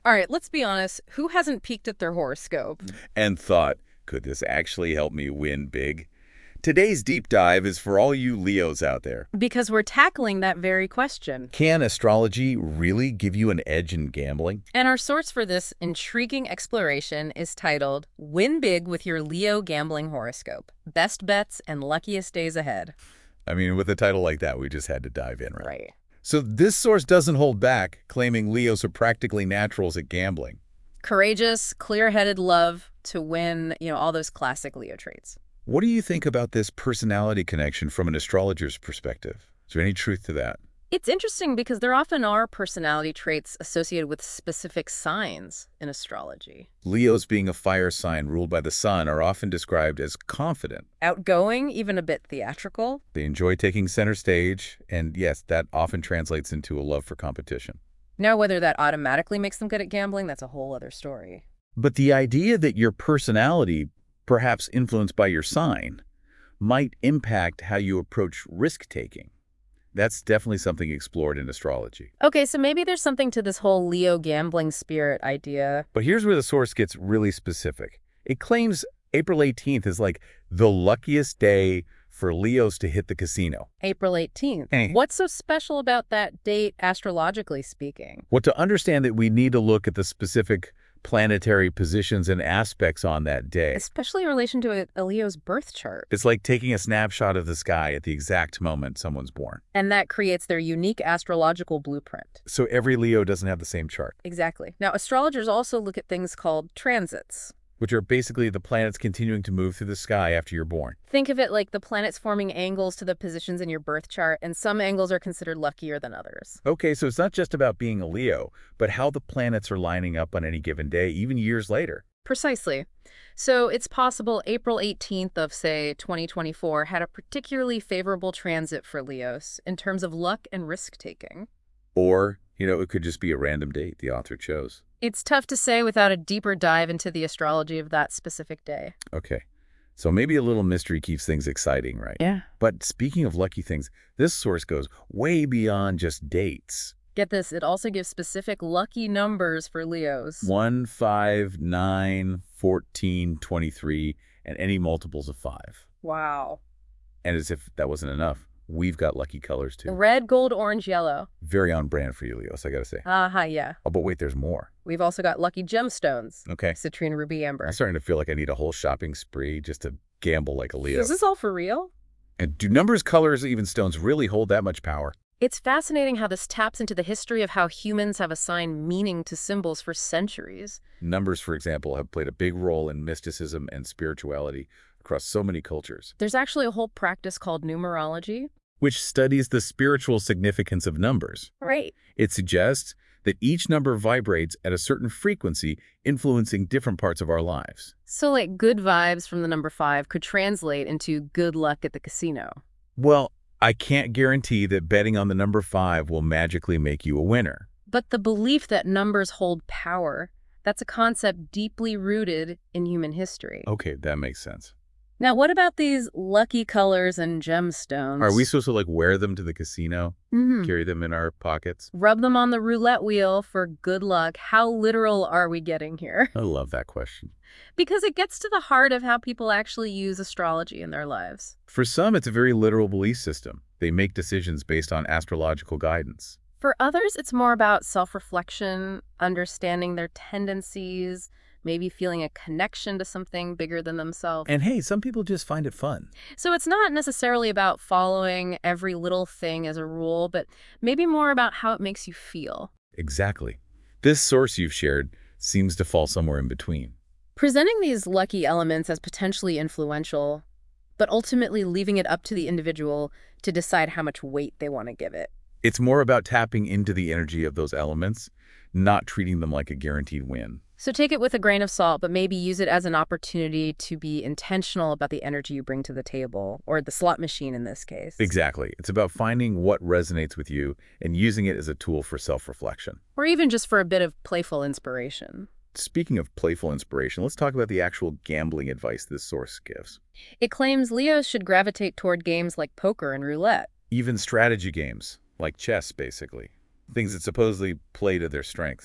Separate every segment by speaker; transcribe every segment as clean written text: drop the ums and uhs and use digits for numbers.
Speaker 1: All right, let's be honest. Who hasn't peeked at their horoscope?
Speaker 2: And thought, could this actually help me win big? Today's deep dive is for all you Leos out there.
Speaker 1: Because we're tackling that very question.
Speaker 2: Can astrology really give you an edge in gambling?
Speaker 1: And our source for this intriguing exploration is titled Win Big with Your Leo Gambling Horoscope. Best Bets and Luckiest Days Ahead.
Speaker 2: I mean, with a title like that, we just had to dive in, right?
Speaker 1: Right.
Speaker 2: So this source doesn't hold back, claiming Leos are practically naturals at gambling.
Speaker 1: Courageous, clear-headed love to win, all those classic Leo traits.
Speaker 2: What do you think about this personality connection from an astrologer's perspective? Is there any truth to that?
Speaker 1: It's interesting because there often are personality traits associated with specific signs in astrology.
Speaker 2: Leos, being a fire sign ruled by the sun, are often described as confident.
Speaker 1: Outgoing, even a bit theatrical.
Speaker 2: They enjoy taking center stage, and yes, that often translates into a love for competition.
Speaker 1: Now, whether that automatically makes them good at gambling, that's a whole other story.
Speaker 2: But the idea that your personality, perhaps influenced by your sign, might impact how you approach risk-taking. That's definitely something explored in astrology.
Speaker 1: Okay, so maybe there's something to this whole Leo gambling spirit idea.
Speaker 2: But here's where the source gets really specific. It claims April 18th is like the luckiest day for Leos to hit the casino.
Speaker 1: April 18th.
Speaker 2: Hey.
Speaker 1: What's so special about that date, astrologically speaking?
Speaker 2: Well, to understand that, we need to look at the specific planetary positions and aspects on that day.
Speaker 1: Especially in relation to a Leo's birth chart.
Speaker 2: It's like taking a snapshot of the sky at the exact moment someone's born.
Speaker 1: And that creates their unique astrological blueprint.
Speaker 2: So every Leo doesn't have the same chart.
Speaker 1: Exactly. Now, astrologers also look at things called transits,
Speaker 2: which are basically the planets continuing to move through the sky after you're born.
Speaker 1: Think of it like the planets forming angles to the positions in your birth chart, and some angles are considered luckier than others.
Speaker 2: Okay, so it's not just about being a Leo, but how the planets are lining up on any given day, even years later.
Speaker 1: Precisely. So it's possible April 18th of, say, 2024 had a particularly favorable transit for Leos in terms of luck and risk-taking.
Speaker 2: Or, it could just be a random date the author chose.
Speaker 1: It's tough to say without a deeper dive into the astrology of that specific day.
Speaker 2: Okay. So maybe a little mystery keeps things exciting, right?
Speaker 1: Yeah.
Speaker 2: But speaking of lucky things, this source goes way beyond just dates.
Speaker 1: Get this, it also gives specific lucky numbers for Leos.
Speaker 2: 1, 5, 9, 14, 23, and any multiples of 5.
Speaker 1: Wow.
Speaker 2: And as if that wasn't enough, we've got lucky colors too.
Speaker 1: Red, gold, orange, yellow.
Speaker 2: Very on brand for you, Leos, I gotta say.
Speaker 1: Yeah.
Speaker 2: Oh, but wait, there's more.
Speaker 1: We've also got lucky gemstones.
Speaker 2: Okay.
Speaker 1: Citrine, ruby, amber.
Speaker 2: I'm starting to feel like I need a whole shopping spree just to gamble like a Leo.
Speaker 1: Is this all for real?
Speaker 2: And do numbers, colors, even stones really hold that much power?
Speaker 1: It's fascinating how this taps into the history of how humans have assigned meaning to symbols for centuries.
Speaker 2: Numbers, for example, have played a big role in mysticism and spirituality across so many cultures.
Speaker 1: There's actually a whole practice called numerology,
Speaker 2: which studies the spiritual significance of numbers.
Speaker 1: Right.
Speaker 2: It suggests that each number vibrates at a certain frequency, influencing different parts of our lives.
Speaker 1: So like good vibes from the number 5 could translate into good luck at the casino.
Speaker 2: Well, I can't guarantee that betting on the number 5 will magically make you a winner.
Speaker 1: But the belief that numbers hold power, that's a concept deeply rooted in human history.
Speaker 2: Okay, that makes sense.
Speaker 1: Now, what about these lucky colors and gemstones?
Speaker 2: Are we supposed to wear them to the casino? Carry them in our pockets?
Speaker 1: Rub them on the roulette wheel for good luck. How literal are we getting here?
Speaker 2: I love that question.
Speaker 1: Because it gets to the heart of how people actually use astrology in their lives.
Speaker 2: For some, it's a very literal belief system. They make decisions based on astrological guidance.
Speaker 1: For others, it's more about self-reflection, understanding their tendencies, maybe feeling a connection to something bigger than themselves.
Speaker 2: And hey, some people just find it fun.
Speaker 1: So it's not necessarily about following every little thing as a rule, but maybe more about how it makes you feel.
Speaker 2: Exactly. This source you've shared seems to fall somewhere in between.
Speaker 1: Presenting these lucky elements as potentially influential, but ultimately leaving it up to the individual to decide how much weight they want to give it.
Speaker 2: It's more about tapping into the energy of those elements, not treating them like a guaranteed win.
Speaker 1: So take it with a grain of salt, but maybe use it as an opportunity to be intentional about the energy you bring to the table, or the slot machine in this case.
Speaker 2: Exactly. It's about finding what resonates with you and using it as a tool for self-reflection.
Speaker 1: Or even just for a bit of playful inspiration.
Speaker 2: Speaking of playful inspiration, let's talk about the actual gambling advice this source gives.
Speaker 1: It claims Leos should gravitate toward games like poker and roulette.
Speaker 2: Even strategy games, like chess, basically. Things that supposedly play to their strengths.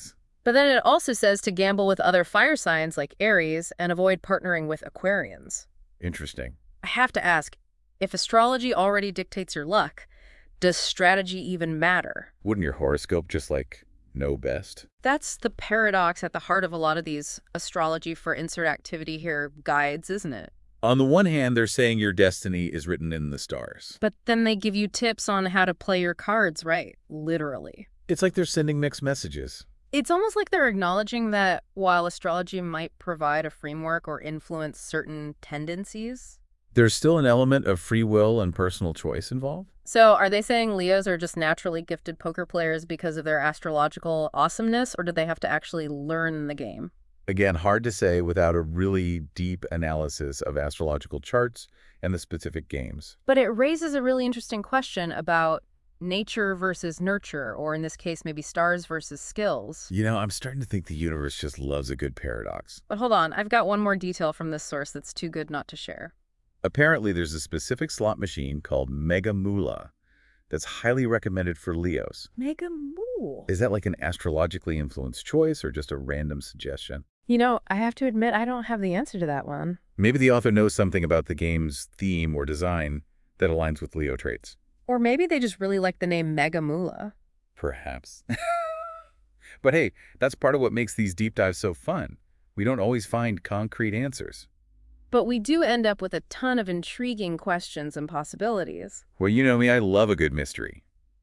Speaker 1: But then it also says to gamble with other fire signs like Aries and avoid partnering with Aquarians.
Speaker 2: Interesting.
Speaker 1: I have to ask, if astrology already dictates your luck, does strategy even matter?
Speaker 2: Wouldn't your horoscope just, like, know best?
Speaker 1: That's the paradox at the heart of a lot of these astrology for insert activity here guides, isn't it?
Speaker 2: On the one hand, they're saying your destiny is written in the stars.
Speaker 1: But then they give you tips on how to play your cards right, literally.
Speaker 2: It's like they're sending mixed messages.
Speaker 1: It's almost like they're acknowledging that while astrology might provide a framework or influence certain tendencies.
Speaker 2: There's still an element of free will and personal choice involved?
Speaker 1: So are they saying Leos are just naturally gifted poker players because of their astrological awesomeness, or do they have to actually learn the game?
Speaker 2: Again, hard to say without a really deep analysis of astrological charts and the specific games.
Speaker 1: But it raises a really interesting question about nature versus nurture, or in this case, maybe stars versus skills.
Speaker 2: You know, I'm starting to think the universe just loves a good paradox.
Speaker 1: But hold on, I've got one more detail from this source that's too good not to share.
Speaker 2: Apparently, there's a specific slot machine called Mega Moolah that's highly recommended for Leos.
Speaker 1: Mega Moo.
Speaker 2: Is that like an astrologically influenced choice or just a random suggestion?
Speaker 1: You know, I have to admit, I don't have the answer to that one.
Speaker 2: Maybe the author knows something about the game's theme or design that aligns with Leo traits.
Speaker 1: Or maybe they just really like the name Mega Moolah.
Speaker 2: Perhaps. But hey, that's part of what makes these deep dives so fun. We don't always find concrete answers.
Speaker 1: But we do end up with a ton of intriguing questions and possibilities.
Speaker 2: Well, you know me, I love a good mystery.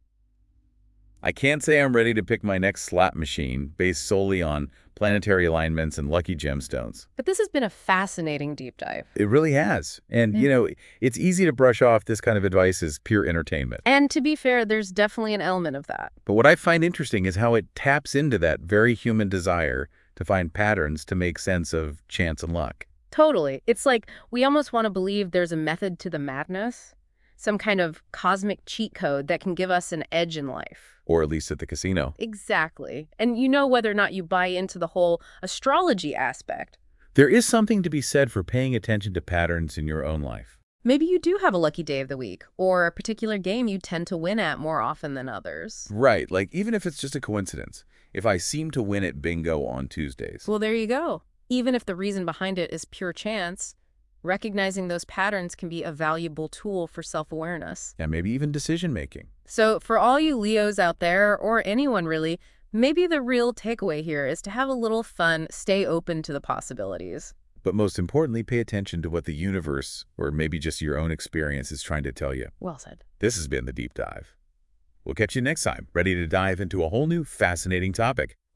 Speaker 2: I can't say I'm ready to pick my next slot machine based solely on planetary alignments and lucky gemstones.
Speaker 1: But this has been a fascinating deep dive.
Speaker 2: It really has. And, you know, it's easy to brush off this kind of advice as pure entertainment.
Speaker 1: And to be fair, there's definitely an element of that.
Speaker 2: But what I find interesting is how it taps into that very human desire to find patterns to make sense of chance and luck.
Speaker 1: Totally. It's like we almost want to believe there's a method to the madness, some kind of cosmic cheat code that can give us an edge in life.
Speaker 2: Or at least at the casino.
Speaker 1: Exactly. And you know whether or not you buy into the whole astrology aspect.
Speaker 2: There is something to be said for paying attention to patterns in your own life.
Speaker 1: Maybe you do have a lucky day of the week, or a particular game you tend to win at more often than others.
Speaker 2: Right, like even if it's just a coincidence. If I seem to win at bingo on Tuesdays.
Speaker 1: Well, there you go. Even if the reason behind it is pure chance, recognizing those patterns can be a valuable tool for self-awareness.
Speaker 2: And maybe even decision-making.
Speaker 1: So for all you Leos out there, or anyone really, maybe the real takeaway here is to have a little fun, stay open to the possibilities.
Speaker 2: But most importantly, pay attention to what the universe, or maybe just your own experience, is trying to tell you.
Speaker 1: Well said.
Speaker 2: This has been The Deep Dive. We'll catch you next time, ready to dive into a whole new fascinating topic.